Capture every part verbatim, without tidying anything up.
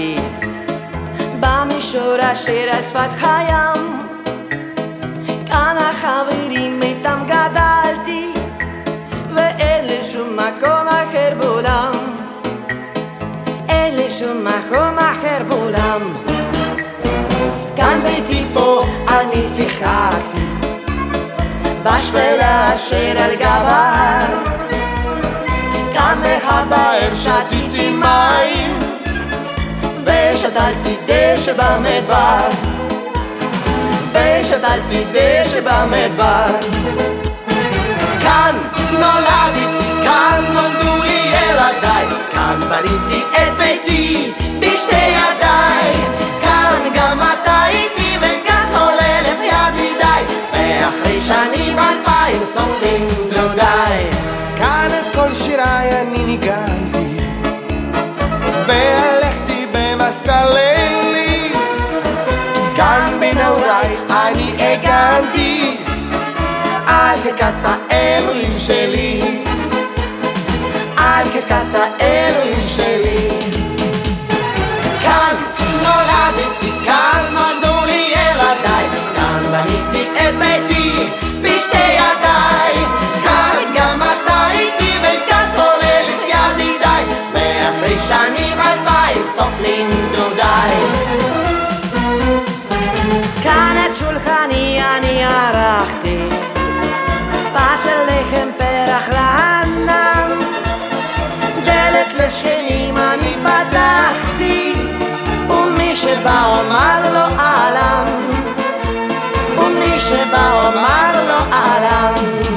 גדלתי במישור אשר על שפת הים, כאן החברים איתם גדלתי ואין לי שום מקום אחר בעולם, אין לי שום מקום אחר בעולם. כאן ביתי פה אני שיחקתי בשביל אשר על גבר, כאן מהבאר שתיתי מים ושתלתי דשא במדבר, ושתלתי דשא במדבר. כאן נולדתי, כאן נולדו לי ילדיי, כאן בניתי את ביתי בשתי ידיי, כאן גם אתה איתי וכאן הוללת ידידיי, ואחרי שנים אלפיים סופרים דודיי. כאן את כל שיריי אני ניגנתי והלכתי במסע לילי, כאן בנעוריי אני הגנתי על חלקת האלוהים שלי, על חלקת האלוהים שלי. כאן נולדתי, כאן נולדו לי ילדיי, כאן בניתי את ביתי בשתי ידיי, כאן גם אתה איתי וכאן כולל את ידידיי, ואחרי שנים אלפיים סופרים דודיי. כאן את שולחני אני ערכתי, פת של לחם פרח רענן, דלת לשכנים אני פתחתי, ומי שבא אומר לו אהלן, ומי שבא אומר לו אהלן.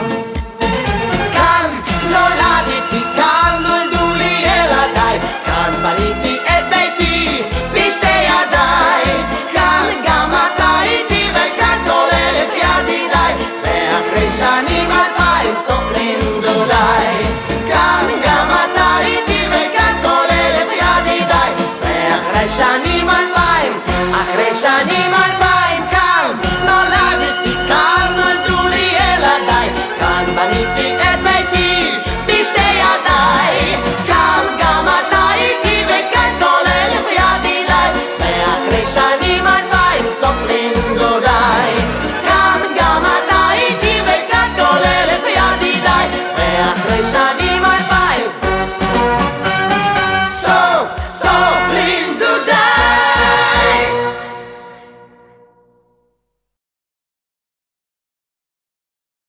כאן נולדתי, כאן נולדו לי ילדיי, כאן בניתי את ביתי בשתי ידיי, כאן גם אתה איתי וכאן כולל את ידידיי, ואחרי שנים אלפיים סופרים דודיי. כאן גם אתה איתי וכאן כולל את ידידיי, ואחרי שנים אלפיים, אחרי שנים אלפיים, כאן נולדתי, כאן נולדו לי ילדיי, כאן בניתי את ביתי בשתי ידיי, כאן גם אתה איתי וכאן כולל את ידידיי, ואחרי שנים אלפיים סופרים דודיי. כאן גם אתה איתי וכאן כולל את ידידיי, ואחרי שנים